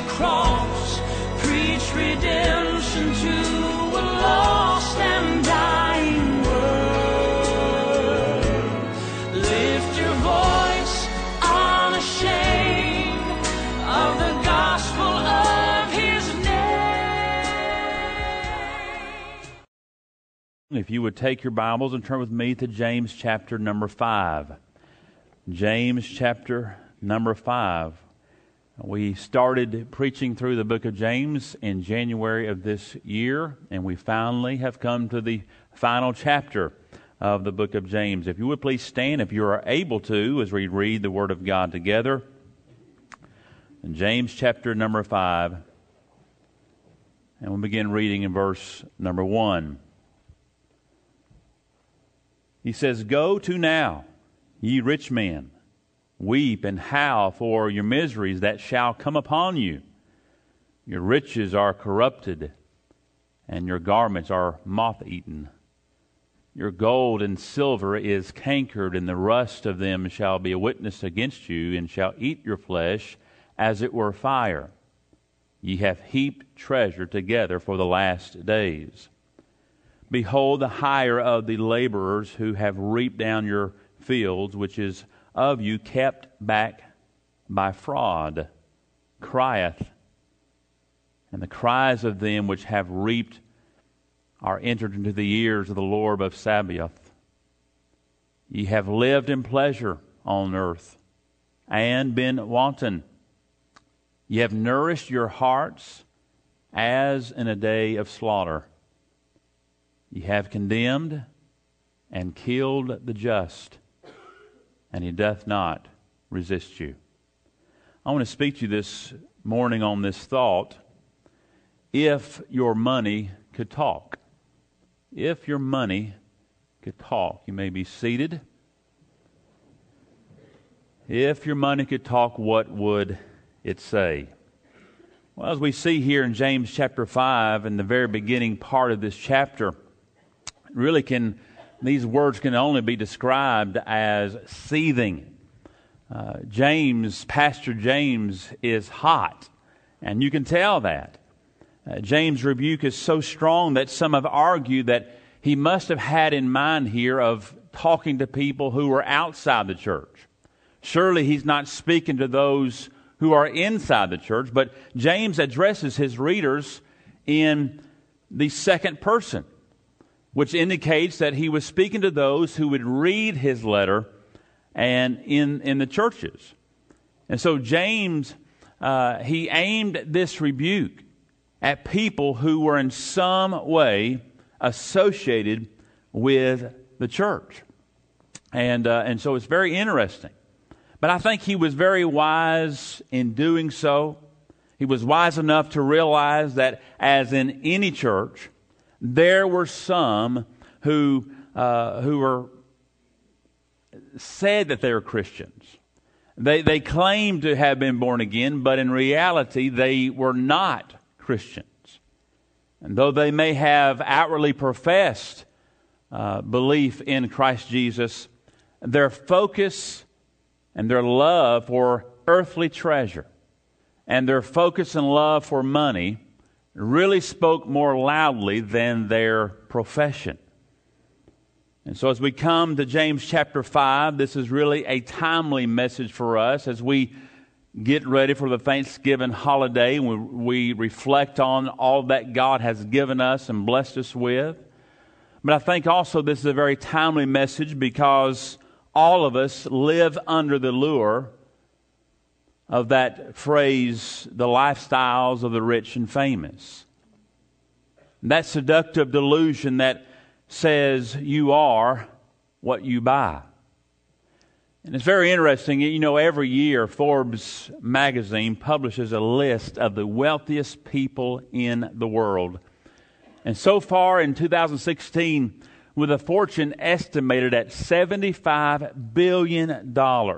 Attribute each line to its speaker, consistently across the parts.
Speaker 1: cross, preach redemption to a lost and dying world. Lift your voice unashamed of the gospel of His name.
Speaker 2: If you would take your Bibles and turn with me to James chapter number 5. James chapter number 5. We started preaching through the book of James in January of this year, and we finally have come to the final chapter of the book of James. If you would please stand, if you are able to, as we read the Word of God together. In James chapter number 5, and we'll begin reading in verse number 1. He says, "Go to now, ye rich men, weep and howl for your miseries that shall come upon you. Your riches are corrupted, and your garments are moth-eaten. Your gold and silver is cankered, and the rust of them shall be a witness against you, and shall eat your flesh as it were fire. Ye have heaped treasure together for the last days. Behold, the hire of the laborers who have reaped down your fields, which is of you kept back by fraud, crieth, and the cries of them which have reaped are entered into the ears of the Lord of Sabaoth. Ye have lived in pleasure on earth, and been wanton. Ye have nourished your hearts as in a day of slaughter. Ye have condemned and killed the just, and He doth not resist you." I want to speak to you this morning on this thought: if your money could talk. If your money could talk. You may be seated. If your money could talk, what would it say? Well, as we see here in James chapter 5, in the very beginning part of this chapter, these words can only be described as seething. Pastor James is hot, and you can tell that. James' rebuke is so strong that some have argued that he must have had in mind here of talking to people who were outside the church. Surely he's not speaking to those who are inside the church, but James addresses his readers in the second person, which indicates that he was speaking to those who would read his letter and in the churches. And so James, he aimed this rebuke at people who were in some way associated with the church. And so it's very interesting. But I think he was very wise in doing so. He was wise enough to realize that, as in any church, there were some who were said that they were Christians. They claimed to have been born again, but in reality they were not Christians. And though they may have outwardly professed belief in Christ Jesus, their focus and their love for earthly treasure and their focus and love for money really spoke more loudly than their profession. And so as we come to James chapter 5, this is really a timely message for us as we get ready for the Thanksgiving holiday. We reflect on all that God has given us and blessed us with. But I think also this is a very timely message because all of us live under the lure of that phrase, the lifestyles of the rich and famous. That seductive delusion that says you are what you buy. And it's very interesting. You know, every year Forbes magazine publishes a list of the wealthiest people in the world. And so far in 2016, with a fortune estimated at $75 billion.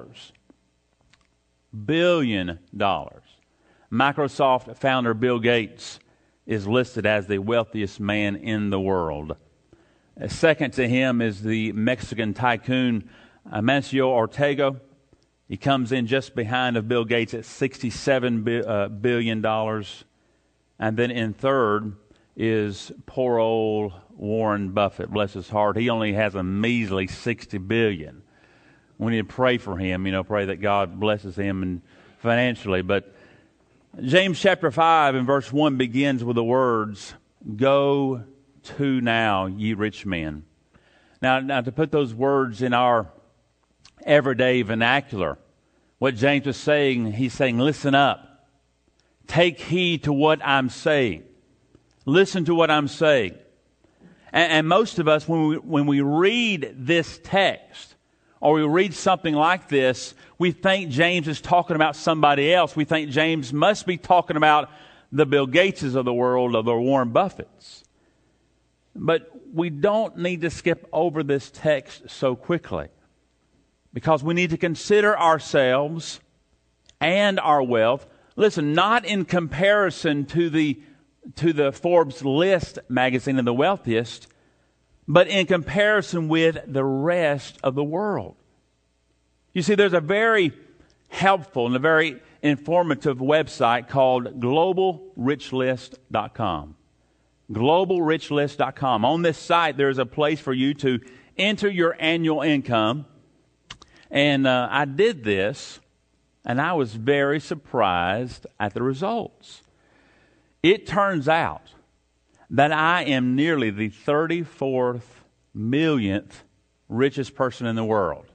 Speaker 2: Billion dollars. Microsoft founder Bill Gates is listed as the wealthiest man in the world. Second to him is the Mexican tycoon Amancio Ortega. He comes in just behind of Bill Gates at $67 billion. And then in third is poor old Warren Buffett, bless his heart. He only has a measly $60 billion. We need to pray for him, pray that God blesses him and financially. But James chapter 5 and verse 1 begins with the words, "Go to now, ye rich men." Now to put those words in our everyday vernacular, what James is saying, he's saying, listen up. Take heed to what I'm saying. Listen to what I'm saying. And most of us, when we read this text, or we read something like this, we think James is talking about somebody else. We think James must be talking about the Bill Gateses of the world, or the Warren Buffetts. But we don't need to skip over this text so quickly, because we need to consider ourselves and our wealth. Listen, not in comparison to the Forbes list magazine of the wealthiest, but in comparison with the rest of the world. You see, there's a very helpful and a very informative website called globalrichlist.com. globalrichlist.com. On this site, there's a place for you to enter your annual income. And I did this, and I was very surprised at the results. It turns out that I am nearly the 34th millionth richest person in the world.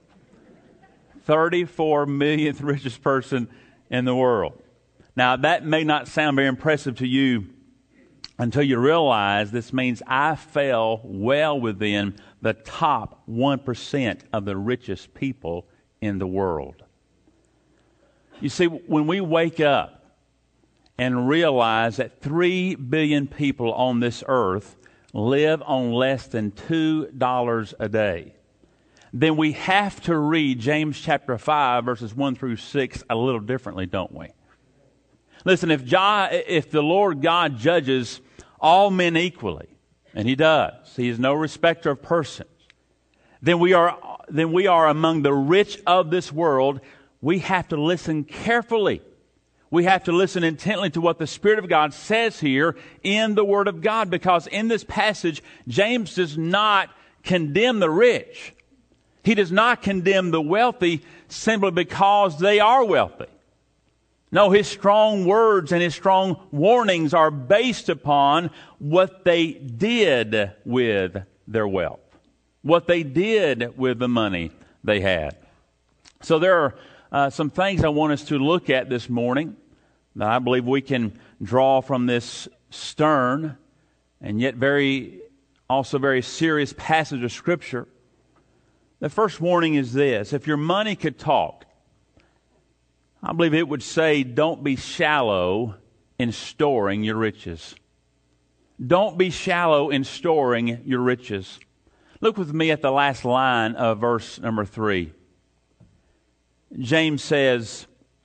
Speaker 2: 34 millionth richest person in the world. Now, that may not sound very impressive to you until you realize this means I fell well within the top 1% of the richest people in the world. You see, when we wake up and realize that 3 billion people on this earth live on less than $2 a day, then we have to read James chapter 5, verses 1 through 6 a little differently, don't we? Listen, if the Lord God judges all men equally, and He does, He is no respecter of persons, then we are among the rich of this world. We have to listen carefully. We have to listen intently to what the Spirit of God says here in the Word of God, because in this passage, James does not condemn the rich. He does not condemn the wealthy simply because they are wealthy. No, his strong words and his strong warnings are based upon what they did with their wealth, what they did with the money they had. So there are some things I want us to look at this morning that I believe we can draw from this stern and yet also very serious passage of Scripture. The first warning is this: if your money could talk, I believe it would say, don't be shallow in storing your riches. Don't be shallow in storing your riches. Look with me at the last line of verse number 3. James says,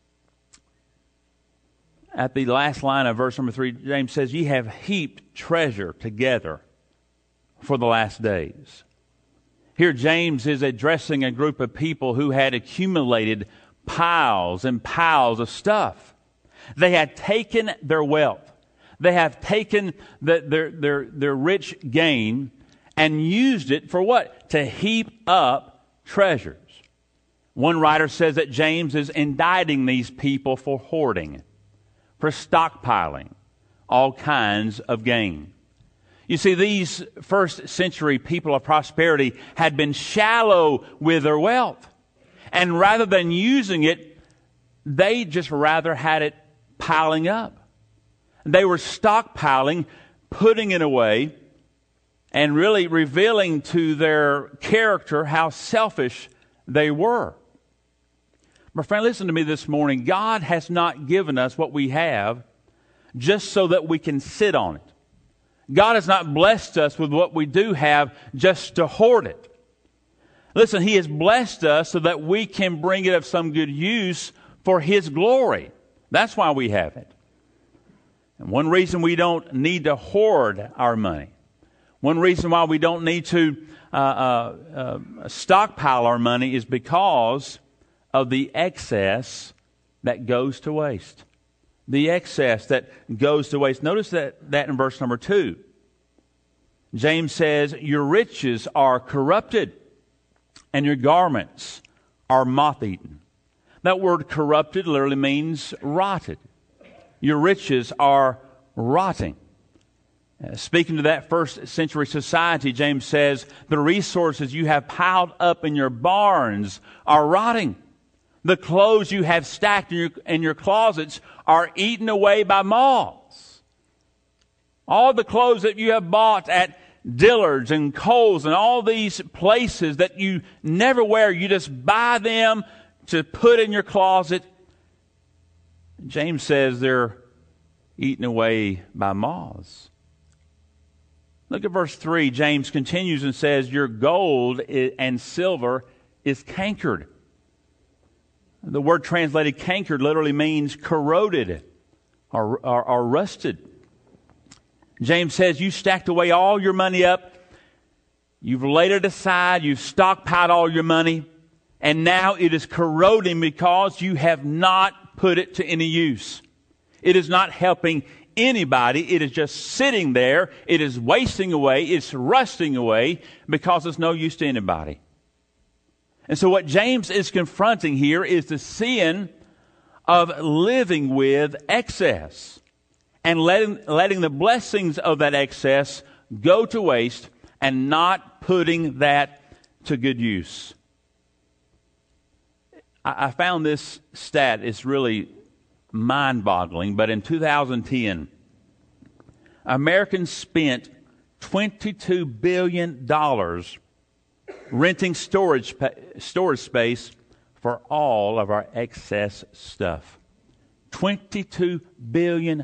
Speaker 2: at the last line of verse number 3, James says, ye have heaped treasure together for the last days. Here James is addressing a group of people who had accumulated piles and piles of stuff. They had taken their wealth. They have taken their rich gain and used it for what? To heap up treasures. One writer says that James is indicting these people for hoarding, for stockpiling all kinds of gain. You see, these first century people of prosperity had been shallow with their wealth. And rather than using it, they just rather had it piling up. They were stockpiling, putting it away, and really revealing to their character how selfish they were. My friend, listen to me this morning. God has not given us what we have just so that we can sit on it. God has not blessed us with what we do have just to hoard it. Listen, He has blessed us so that we can bring it of some good use for His glory. That's why we have it. And one reason we don't need to hoard our money, one reason why we don't need to stockpile our money is because of the excess that goes to waste. The excess that goes to waste. Notice that in verse number 2. James says, your riches are corrupted and your garments are moth-eaten. That word corrupted literally means rotted. Your riches are rotting. Speaking to that first century society, James says, the resources you have piled up in your barns are rotting. The clothes you have stacked in your closets are eaten away by moths. All the clothes that you have bought at Dillard's and Kohl's and all these places that you never wear, you just buy them to put in your closet. James says they're eaten away by moths. Look at verse 3. James continues and says, your gold and silver is cankered. The word translated cankered literally means corroded or rusted. James says you stacked away all your money up. You've laid it aside. You've stockpiled all your money. And now it is corroding because you have not put it to any use. It is not helping anybody. It is just sitting there. It is wasting away. It's rusting away because it's no use to anybody. And so what James is confronting here is the sin of living with excess and letting the blessings of that excess go to waste and not putting that to good use. I found this stat is really mind-boggling, but in 2010, Americans spent $22 billion renting storage space for all of our excess stuff. $22 billion.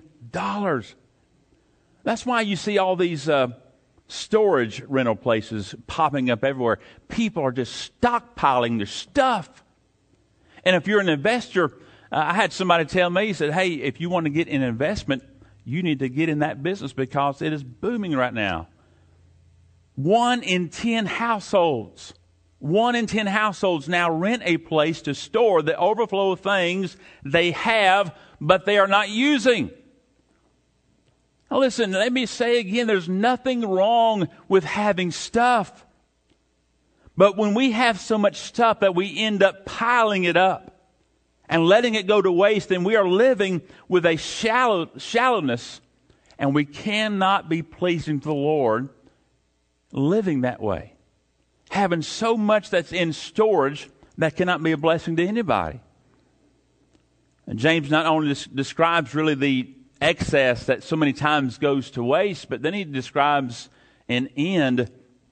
Speaker 2: That's why you see all these storage rental places popping up everywhere. People are just stockpiling their stuff. And if you're an investor, I had somebody tell me, he said, hey, if you want to get an investment, you need to get in that business because it is booming right now. 1 in 10 households now rent a place to store the overflow of things they have, but they are not using. Now listen, let me say again, there's nothing wrong with having stuff. But when we have so much stuff that we end up piling it up and letting it go to waste, then we are living with a shallowness, and we cannot be pleasing to the Lord living that way. Having so much that's in storage that cannot be a blessing to anybody. And James not only describes really the excess that so many times goes to waste, but then he describes the end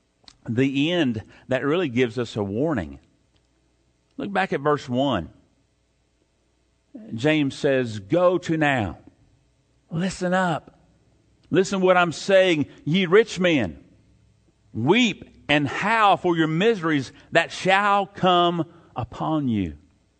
Speaker 2: that really gives us a warning. Look back at verse 1. James says, go to now. Listen up. Listen what I'm saying, ye rich men. Weep and howl for your miseries that shall come upon you.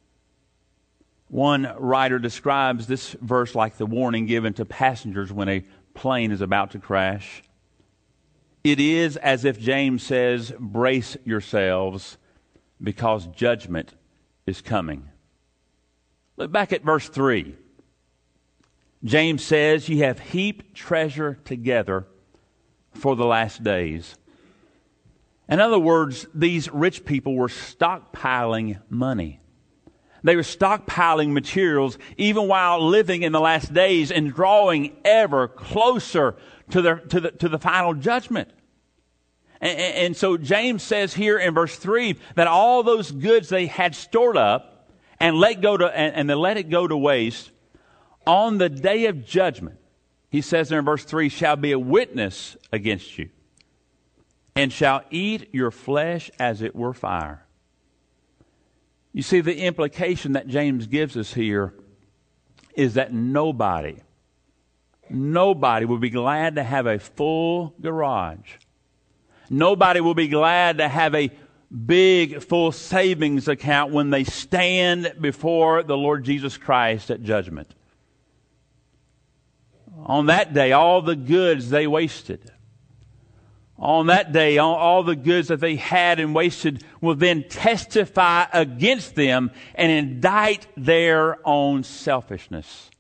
Speaker 2: One writer describes this verse like the warning given to passengers when a plane is about to crash. It is as if James says, brace yourselves because judgment is coming. Look back at verse 3. James says, ye have heaped treasure together for the last days. In other words, these rich people were stockpiling money. They were stockpiling materials even while living in the last days and drawing ever closer to the final judgment. And so James says here in verse 3 that all those goods they had stored up and they let it go to waste on the day of judgment. He says there in verse 3, shall be a witness against you and shall eat your flesh as it were fire. You see, the implication that James gives us here is that nobody will be glad to have a full garage. Nobody will be glad to have a big, full savings account when they stand before the Lord Jesus Christ at judgment. On that day, all the goods they wasted, on that day, all the goods that they had and wasted will then testify against them and indict their own selfishness.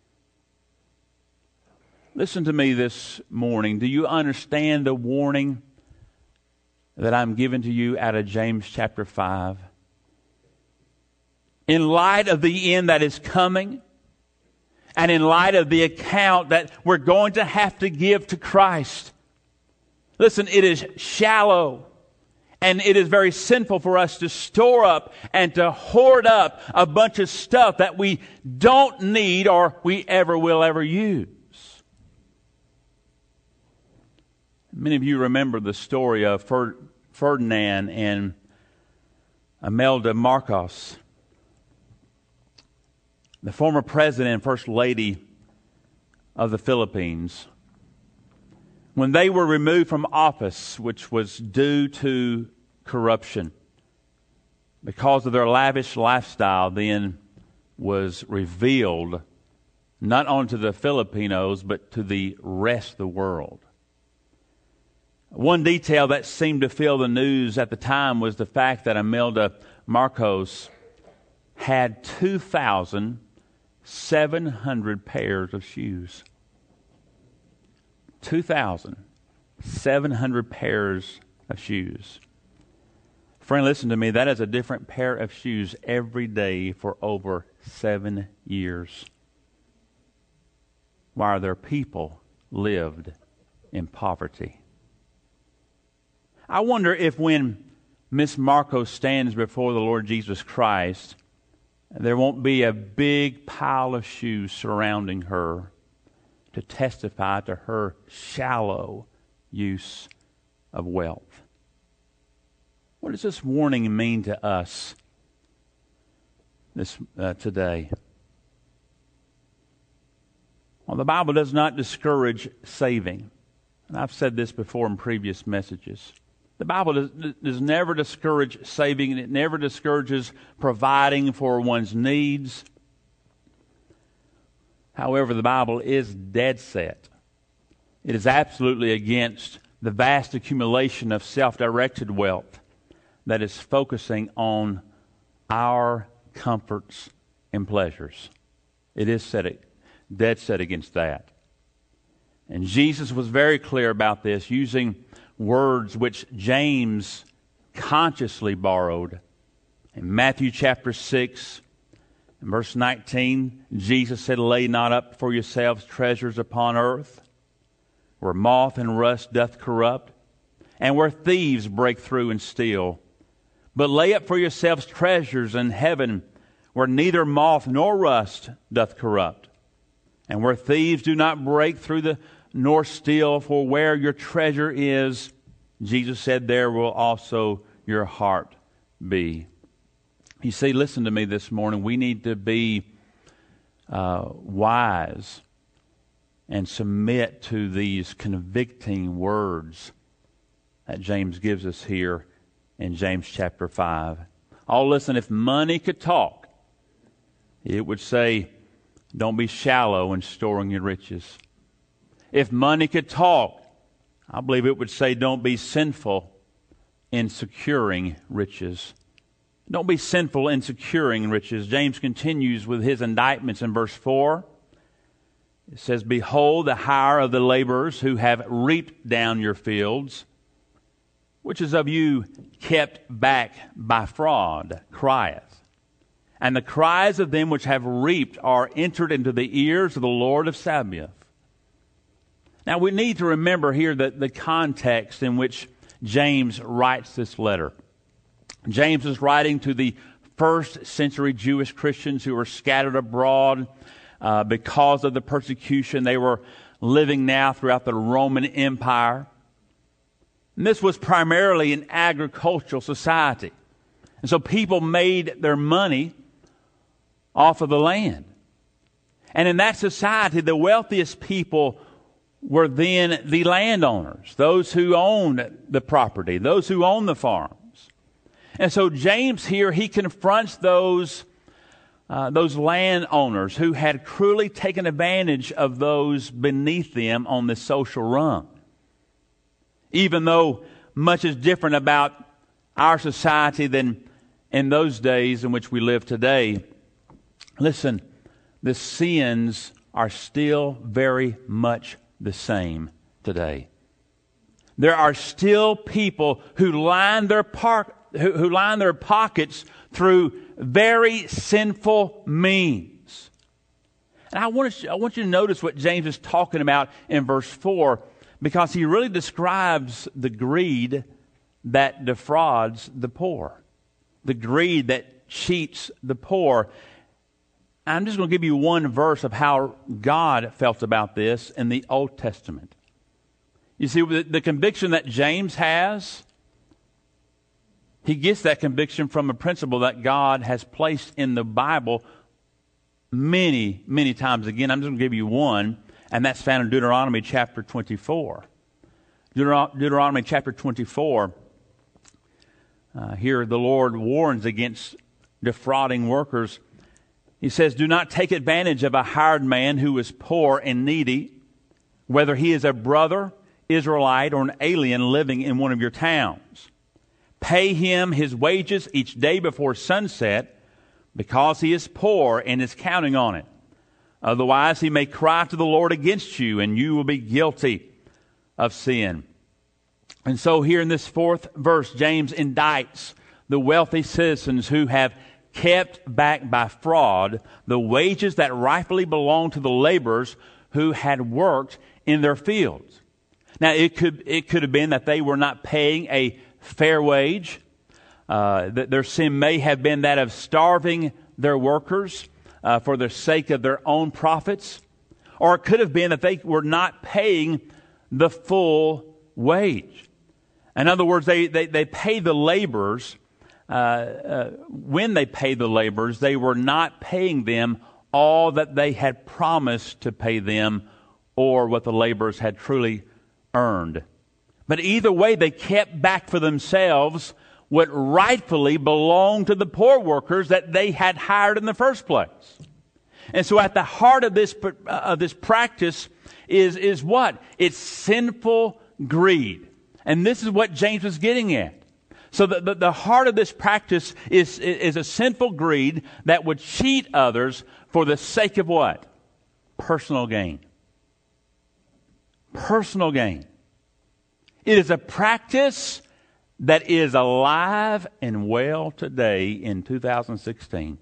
Speaker 2: Listen to me this morning. Do you understand the warning that I'm giving to you out of James chapter 5? In light of the end that is coming, and in light of the account that we're going to have to give to Christ, listen, it is shallow and it is very sinful for us to store up and to hoard up a bunch of stuff that we don't need or we will ever use. Many of you remember the story of Ferdinand and Imelda Marcos, the former president and first lady of the Philippines. When they were removed from office, which was due to corruption, because of their lavish lifestyle, then was revealed not only to the Filipinos, but to the rest of the world. One detail that seemed to fill the news at the time was the fact that Imelda Marcos had 2,700 pairs of shoes. 2,700 pairs of shoes. Friend, listen to me. That is a different pair of shoes every day for over 7 years, while their people lived in poverty. I wonder if when Miss Marcos stands before the Lord Jesus Christ, there won't be a big pile of shoes surrounding her to testify to her shallow use of wealth. What does this warning mean to us today? Well, the Bible does not discourage saving. And I've said this before in previous messages. The Bible does never discourage saving, and it never discourages providing for one's needs. However, the Bible is dead set. It is absolutely against the vast accumulation of self-directed wealth that is focusing on our comforts and pleasures. It is dead set against that. And Jesus was very clear about this, using words which James consciously borrowed. In Matthew chapter 6, in verse 19, Jesus said, "Lay not up for yourselves treasures upon earth, where moth and rust doth corrupt, and where thieves break through and steal. But lay up for yourselves treasures in heaven, where neither moth nor rust doth corrupt, and where thieves do not break through nor steal, for where your treasure is," Jesus said, "there will also your heart be." You see, listen to me this morning. We need to be wise and submit to these convicting words that James gives us here in James chapter 5. Oh, listen, if money could talk, it would say, don't be shallow in storing your riches. If money could talk, I believe it would say, don't be sinful in securing riches. Don't be sinful in securing riches. James continues with his indictments in verse 4. It says, "Behold, the hire of the laborers who have reaped down your fields, which is of you kept back by fraud, crieth. And the cries of them which have reaped are entered into the ears of the Lord of Sabaoth." Now we need to remember here that the context in which James writes this letter. James is writing to the first century Jewish Christians who were scattered abroad because of the persecution they were living now throughout the Roman Empire. And this was primarily an agricultural society. And so people made their money off of the land. And in that society, the wealthiest people were then the landowners, those who owned the property, those who owned the farms. And so James here, he confronts those landowners who had cruelly taken advantage of those beneath them on the social rung. Even though much is different about our society than in those days in which we live today, listen, the sins are still very much the same today. There are still people who line their pockets through very sinful means. And I want you to notice what James is talking about in verse 4, because he really describes the greed that defrauds the poor, the greed that cheats the poor. I'm just going to give you one verse of how God felt about this in the Old Testament. You see, the conviction that James has, he gets that conviction from a principle that God has placed in the Bible many, many times. Again, I'm just going to give you one, and that's found in Deuteronomy chapter 24. Deuteronomy chapter 24, here the Lord warns against defrauding workers. He says, "Do not take advantage of a hired man who is poor and needy, whether he is a brother, Israelite, or an alien living in one of your towns. Pay him his wages each day before sunset, because he is poor and is counting on it. Otherwise he may cry to the Lord against you, and you will be guilty of sin." And so here in this fourth verse, James indicts the wealthy citizens who have kept back by fraud the wages that rightfully belong to the laborers who had worked in their fields. Now, it could have been that they were not paying a fair wage. That their sin may have been that of starving their workers for the sake of their own profits. Or it could have been that they were not paying the full wage. In other words, they pay the laborers. When they paid the laborers, they were not paying them all that they had promised to pay them, or what the laborers had truly earned. But either way, they kept back for themselves what rightfully belonged to the poor workers that they had hired in the first place. And so at the heart of this practice is what? It's sinful greed. And this is what James was getting at. So the heart of this practice is a sinful greed that would cheat others for the sake of what? Personal gain. Personal gain. It is a practice that is alive and well today in 2016.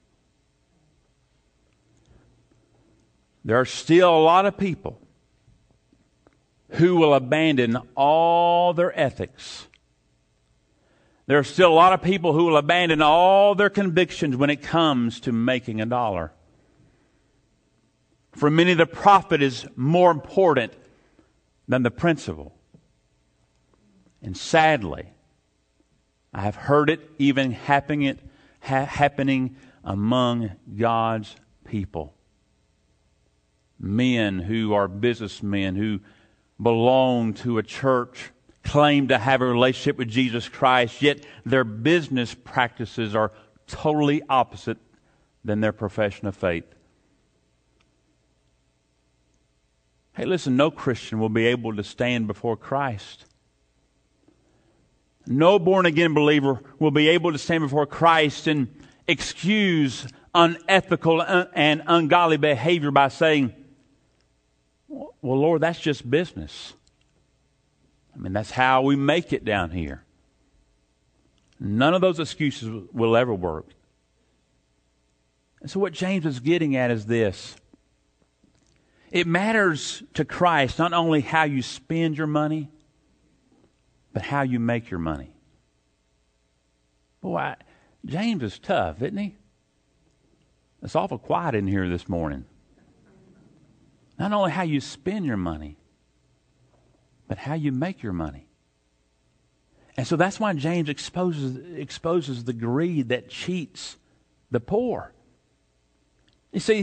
Speaker 2: There are still a lot of people who will abandon all their ethics. There are still a lot of people who will abandon all their convictions when it comes to making a dollar. For many, the profit is more important than the principle. And sadly, I have heard it even happening among God's people. Men who are businessmen, who belong to a church, claim to have a relationship with Jesus Christ, yet their business practices are totally opposite than their profession of faith. Hey, listen, no Christian will be able to stand before Christ. No born-again believer will be able to stand before Christ and excuse unethical and ungodly behavior by saying, "Well, Lord, that's just business. I mean, that's how we make it down here." None of those excuses will ever work. And so what James is getting at is this. It matters to Christ not only how you spend your money, but how you make your money. Boy, James is tough, isn't he? It's awful quiet in here this morning. Not only how you spend your money, but how you make your money. And so that's why James exposes the greed that cheats the poor. You see,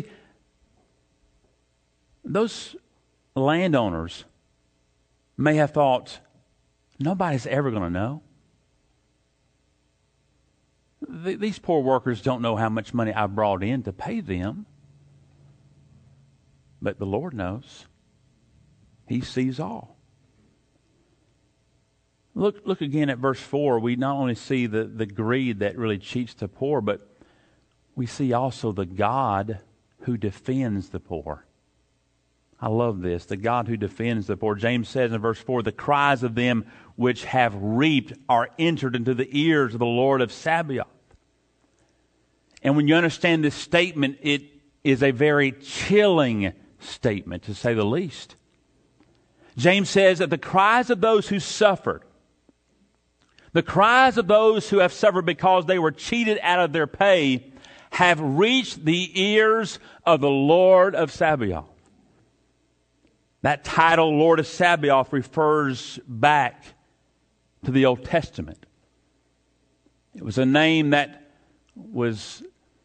Speaker 2: those landowners may have thought, nobody's ever going to know. These poor workers don't know how much money I've brought in to pay them. But the Lord knows. He sees all. Look again at verse 4. We not only see the greed that really cheats the poor, but we see also the God who defends the poor. I love this. The God who defends the poor. James says in verse 4, the cries of them which have reaped are entered into the ears of the Lord of Sabaoth. And when you understand this statement, it is a very chilling statement, to say the least. James says that the cries of those who suffered, the cries of those who have suffered because they were cheated out of their pay, have reached the ears of the Lord of Sabaoth. That title, Lord of Sabaoth, refers back to the Old Testament. It was a name that was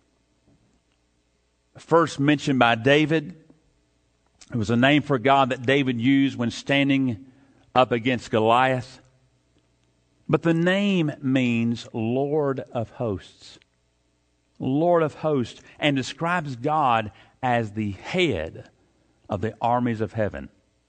Speaker 2: first mentioned by David. It was a name for God that David used when standing up against Goliath. But the name means Lord of Hosts. Lord of Hosts, and describes God as the head of the armies of heaven.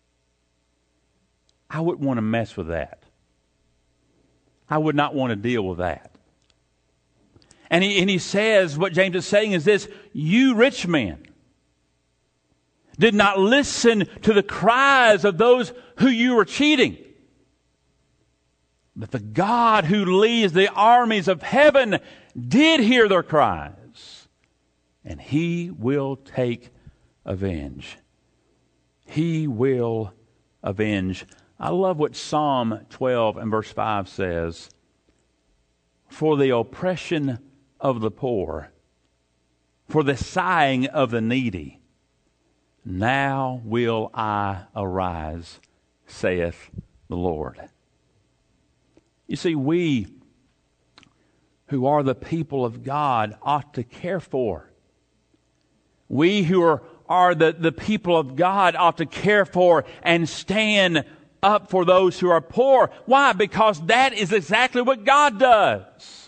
Speaker 2: I wouldn't want to mess with that. I would not want to deal with that. And he says, what James is saying is this: you rich men did not listen to the cries of those who you were cheating. But the God who leads the armies of heaven did hear their cries, and He will take avenge. He will avenge. I love what Psalm 12 and verse 5 says. For the oppression of the poor, for the sighing of the needy, now will I arise, saith the Lord. You see, we who are the people of God ought to care for. We who are the people of God ought to care for and stand up for those who are poor. Why? Because that is exactly what God does.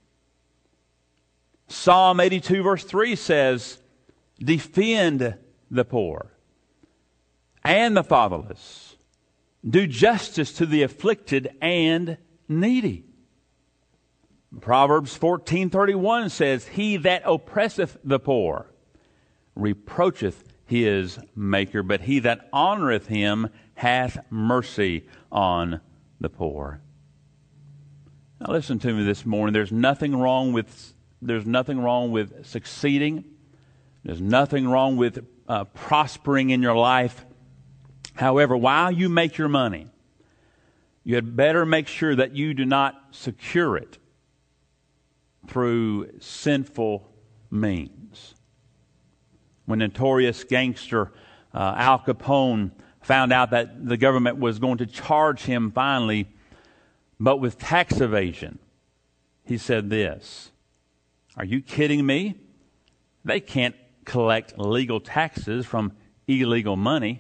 Speaker 2: Psalm 82 verse 3 says, defend the poor and the fatherless. Do justice to the afflicted and needy. Proverbs 14:31 says, he that oppresseth the poor reproacheth his maker, but he that honoreth him hath mercy on the poor. Now listen to me this morning. There's nothing wrong with succeeding. There's nothing wrong with prospering in your life. However, while you make your money, you had better make sure that you do not secure it through sinful means. When notorious gangster Al Capone found out that the government was going to charge him finally, but with tax evasion, he said this: are you kidding me? They can't collect legal taxes from illegal money.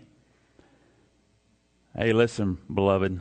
Speaker 2: Hey, listen, beloved.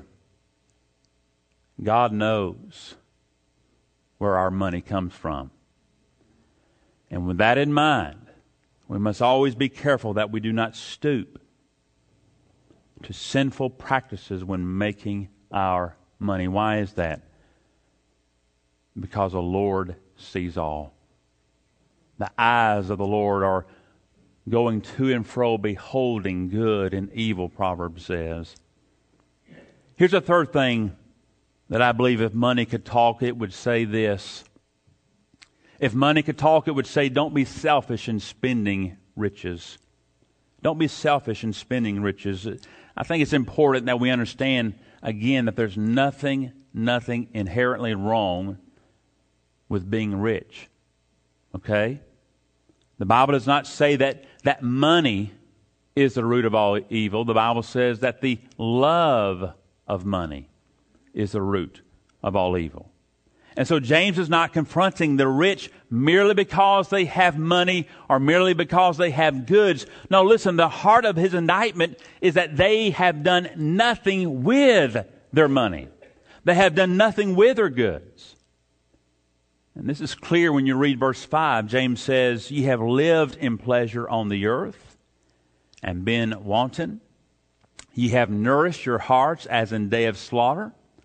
Speaker 2: God knows where our money comes from. And with that in mind, we must always be careful that we do not stoop to sinful practices when making our money. Why is that? Because the Lord sees all. The eyes of the Lord are going to and fro, beholding good and evil, Proverbs says. Here's a third thing that I believe if money could talk, it would say this. If money could talk, it would say, don't be selfish in spending riches. Don't be selfish in spending riches. I think it's important that we understand, again, that there's nothing inherently wrong with being rich. Okay? The Bible does not say that money is the root of all evil. The Bible says that the love of money is the root of all evil. And so James is not confronting the rich merely because they have money or merely because they have goods. No, listen, the heart of his indictment is that they have done nothing with their money. They have done nothing with their goods. And this is clear when you read verse 5. James says, ye have lived in pleasure on the earth and been wanton. Ye have nourished your hearts as in day of slaughter.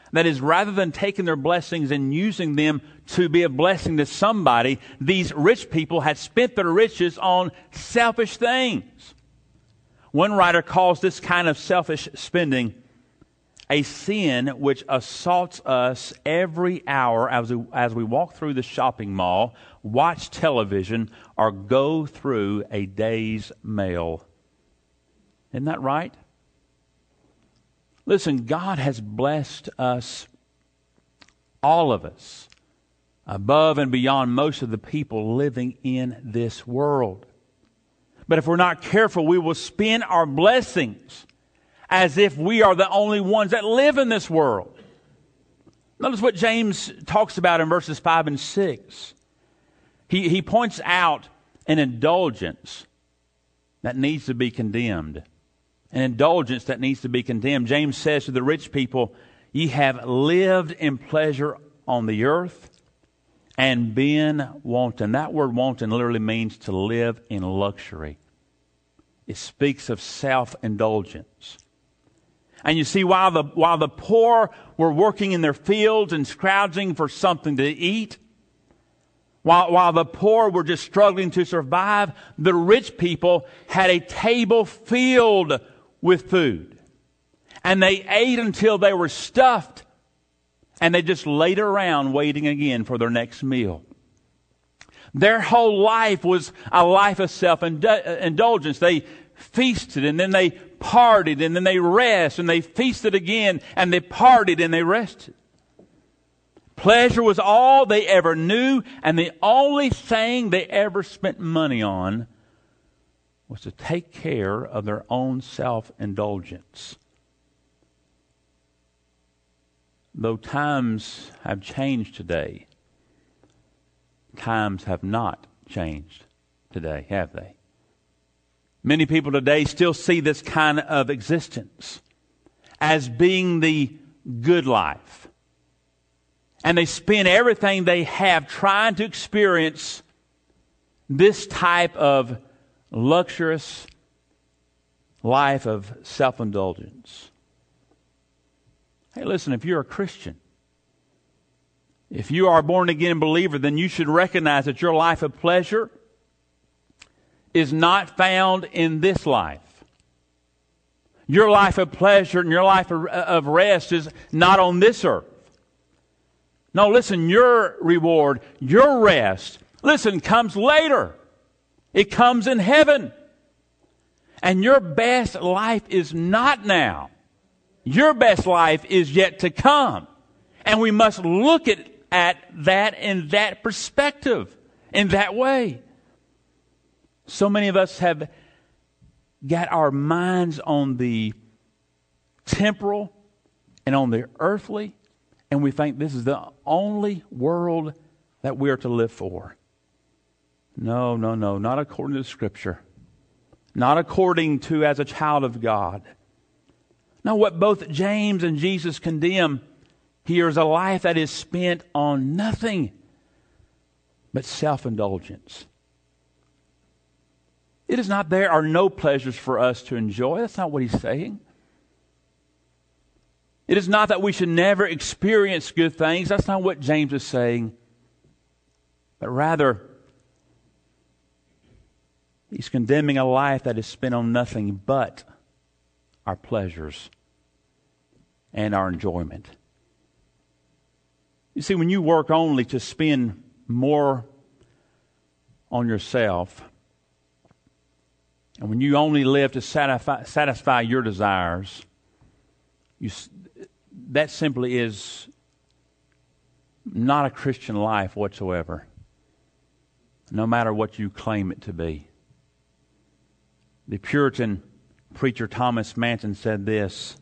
Speaker 2: That is, rather than taking their blessings and using them to be a blessing to somebody, these rich people had spent their riches on selfish things. One writer calls this kind of selfish spending a sin which assaults us every hour as we walk through the shopping mall, watch television, or go through a day's mail. Isn't that right? Listen, God has blessed us, all of us, above and beyond most of the people living in this world. But if we're not careful, we will spend our blessings as if we are the only ones that live in this world. Notice what James talks about in verses 5 and 6. He points out an indulgence that needs to be condemned. An indulgence that needs to be condemned. James says to the rich people, "Ye have lived in pleasure on the earth and been wanton." That word wanton literally means to live in luxury. It speaks of self-indulgence. And you see, while the poor were working in their fields and scrounging for something to eat, while the poor were just struggling to survive, the rich people had a table filled with food. And they ate until they were stuffed, and they just laid around waiting again for their next meal. Their whole life was a life of self-indulgence. They feasted, and then they partied, and then they rested, and they feasted again, and they partied, and they rested. Pleasure was all they ever knew, and the only thing they ever spent money on was to take care of their own self-indulgence. Though times have changed today, times have not changed today, have they? Many people today still see this kind of existence as being the good life. And they spend everything they have trying to experience this type of luxurious life of self-indulgence. Hey, listen, if you're a Christian, if you are a born-again believer, then you should recognize that your life of pleasure is not found in this life. Your life of pleasure and your life of rest is not on this earth. No, listen, your reward, your rest, listen, comes later. It comes in heaven. And your best life is not now. Your best life is yet to come. And we must look at that in that perspective, in that way. So many of us have got our minds on the temporal and on the earthly, and we think this is the only world that we are to live for. No, not according to Scripture. Not according to as a child of God. No, what both James and Jesus condemn here is a life that is spent on nothing but self-indulgence. It is not there are no pleasures for us to enjoy. That's not what he's saying. It is not that we should never experience good things. That's not what James is saying. But rather, he's condemning a life that is spent on nothing but our pleasures and our enjoyment. You see, when you work only to spend more on yourself, and when you only live to satisfy your desires, that simply is not a Christian life whatsoever, no matter what you claim it to be. The Puritan preacher Thomas Manton said this: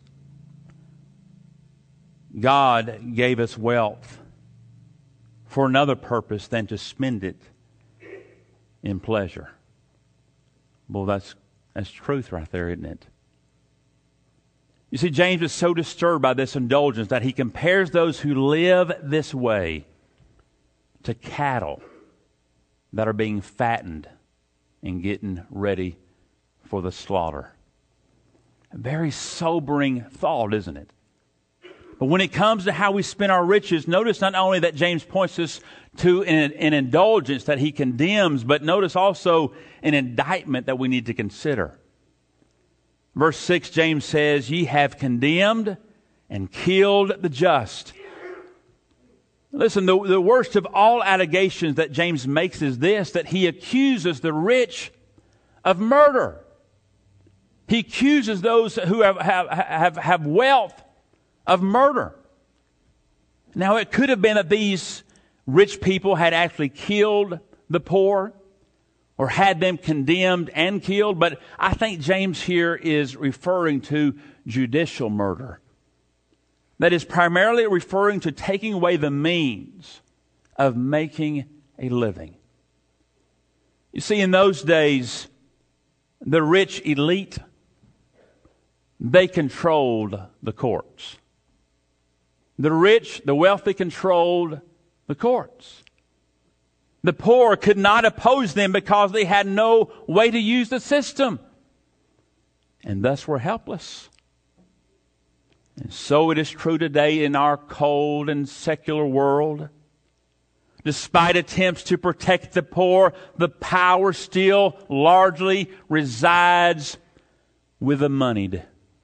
Speaker 2: God gave us wealth for another purpose than to spend it in pleasure. Well, that's truth right there, isn't it? You see, James is so disturbed by this indulgence that he compares those who live this way to cattle that are being fattened and getting ready for the slaughter. A very sobering thought, isn't it? But when it comes to how we spend our riches, notice not only that James points us to an indulgence that he condemns, but notice also an indictment that we need to consider. Verse 6, James says, "Ye have condemned and killed the just." Listen, the worst of all allegations that James makes is this, that he accuses the rich of murder. He accuses those who have wealth of murder. Now, it could have been that these rich people had actually killed the poor or had them condemned and killed, but I think James here is referring to judicial murder. That is primarily referring to taking away the means of making a living. You see, in those days, the rich elite, they controlled the courts. The rich, the wealthy controlled the courts. The poor could not oppose them because they had no way to use the system, and thus were helpless. And so it is true today in our cold and secular world. Despite attempts to protect the poor, the power still largely resides with the moneyed.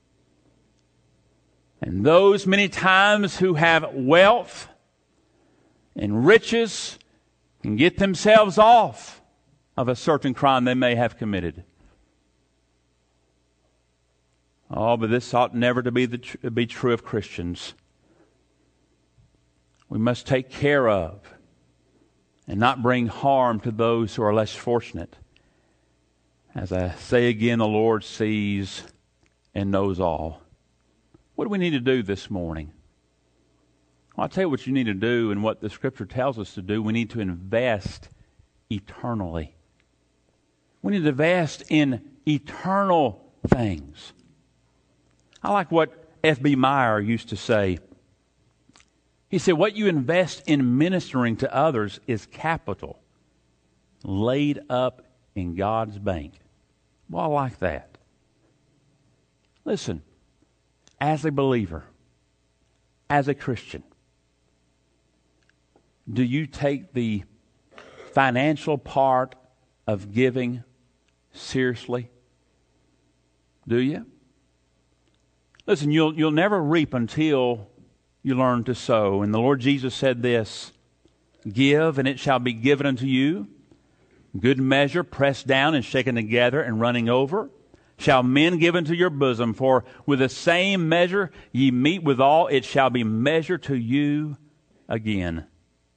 Speaker 2: And those many times who have wealth and riches can get themselves off of a certain crime they may have committed. Oh, but this ought never to be true of Christians. We must take care of and not bring harm to those who are less fortunate. As I say again, the Lord sees and knows all. What do we need to do this morning? Well, I'll tell you what you need to do and what the Scripture tells us to do. We need to invest eternally. We need to invest in eternal things. I like what F.B. Meyer used to say. He said, what you invest in ministering to others is capital laid up in God's bank. Well, I like that. Listen, as a believer, as a Christian, do you take the financial part of giving seriously? Do you? Listen, you'll never reap until you learn to sow. And the Lord Jesus said this, "Give, and it shall be given unto you. Good measure, pressed down and shaken together and running over, shall men give into your bosom. For with the same measure ye meet withal, it shall be measured to you again."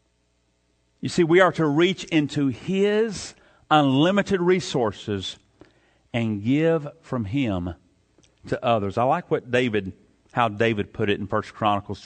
Speaker 2: You see, we are to reach into His unlimited resources and give from Him to others. I like how David put it in 1 Chronicles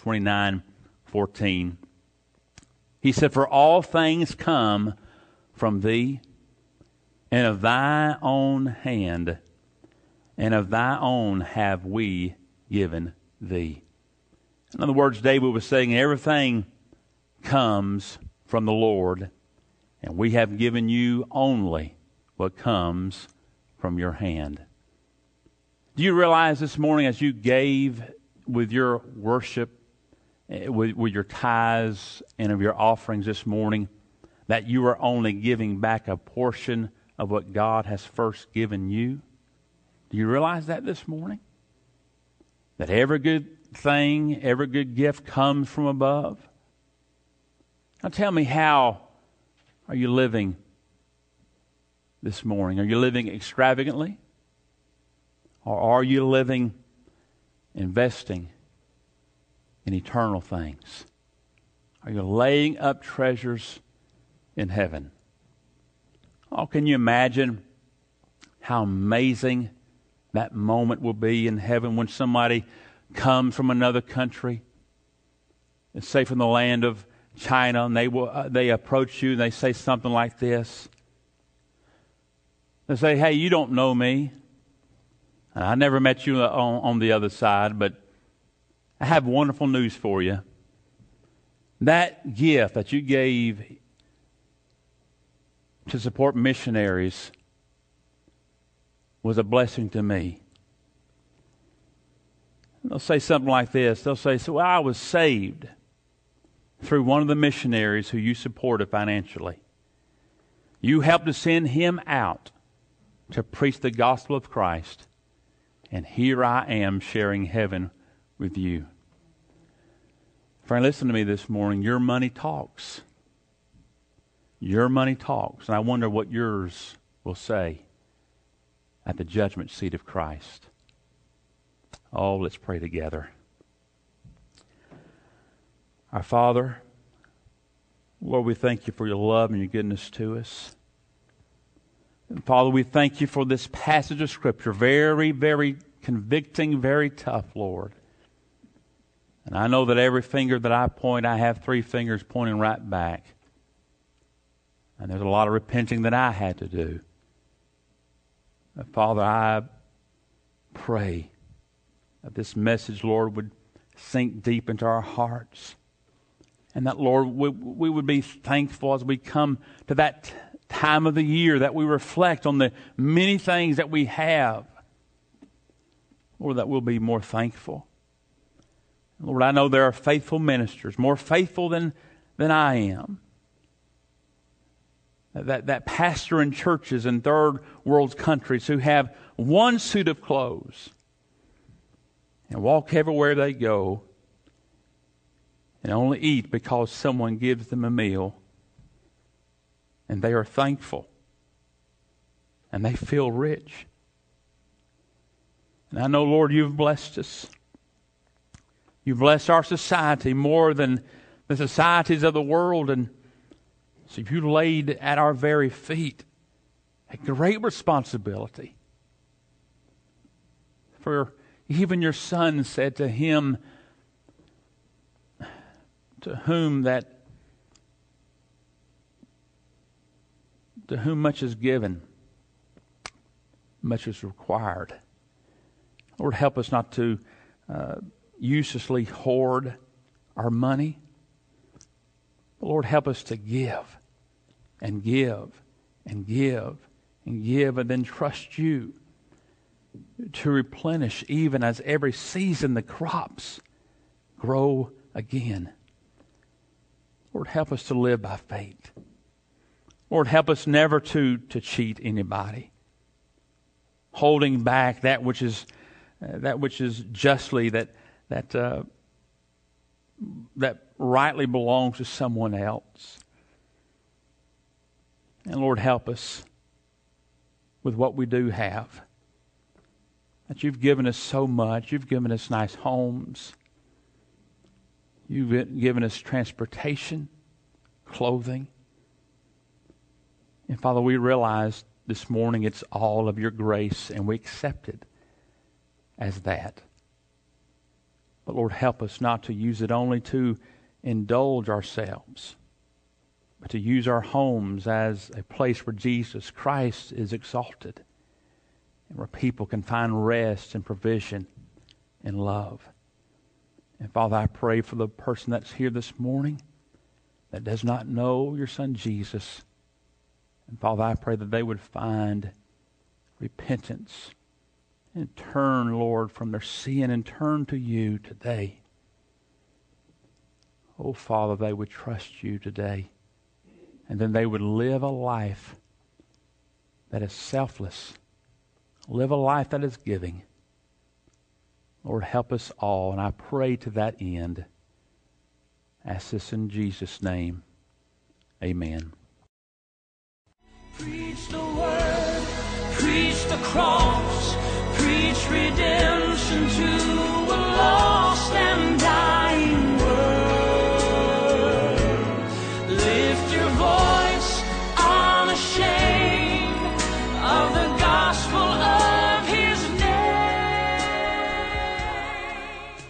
Speaker 2: 29:14. He said, "For all things come from thee, and of thy own hand, and of thy own have we given thee." In other words, David was saying everything comes from the Lord, and we have given you only what comes from your hand. Do you realize this morning as you gave with your worship, with your tithes and of your offerings this morning, that you are only giving back a portion of what God has first given you? Do you realize that this morning? That every good thing, every good gift comes from above? Now tell me, how are you living this morning? Are you living extravagantly? Or are you living, investing in eternal things? Are you laying up treasures in heaven? Oh, can you imagine how amazing that moment will be in heaven when somebody comes from another country, let's say from the land of China, and they approach you and they say something like this. They say, "Hey, you don't know me. I never met you on the other side, but I have wonderful news for you. That gift that you gave to support missionaries was a blessing to me." They'll say something like this. They'll say, so I was saved through one of the missionaries who you supported financially. You helped to send him out to preach the gospel of Christ. And here I am sharing heaven with you. Friend, listen to me this morning. Your money talks. Your money talks. And I wonder what yours will say at the judgment seat of Christ. Oh, let's pray together. Our Father, Lord, we thank you for your love and your goodness to us. And Father, we thank you for this passage of Scripture. Very, very convicting, very tough, Lord. And I know that every finger that I point, I have 3 fingers pointing right back. And there's a lot of repenting that I had to do. But Father, I pray that this message, Lord, would sink deep into our hearts. And that, Lord, we would be thankful as we come to that time of the year, that we reflect on the many things that we have. Lord, that we'll be more thankful. Lord, I know there are faithful ministers, more faithful than I am. That pastor in churches in third world countries who have one suit of clothes and walk everywhere they go and only eat because someone gives them a meal, and they are thankful and they feel rich. And I know, Lord, you've blessed us. You've blessed our society more than the societies of the world, and so you laid at our very feet a great responsibility. For even your Son said to him, to whom much is given, much is required. Lord, help us not to uselessly hoard our money. But Lord, help us to give and give and give and give, and then trust you to replenish, even as every season the crops grow again. Lord, help us to live by faith. Lord, help us never to cheat anybody, holding back that which is justly that rightly belongs to someone else. And Lord, help us with what we do have. That you've given us so much. You've given us nice homes. You've given us transportation, clothing. And Father, we realize this morning it's all of your grace, and we accept it as that. But Lord, help us not to use it only to indulge ourselves, but to use our homes as a place where Jesus Christ is exalted and where people can find rest and provision and love. And Father, I pray for the person that's here this morning that does not know your Son Jesus. And Father, I pray that they would find repentance and turn, Lord, from their sin and turn to you today. Oh, Father, they would trust you today. And then they would live a life that is selfless. Live a life that is giving. Lord, help us all. And I pray to that end. Ask this in Jesus' name. Amen.
Speaker 1: Preach the word, preach the cross, preach redemption to a lost and dying world. Lift your voice unashamed of the gospel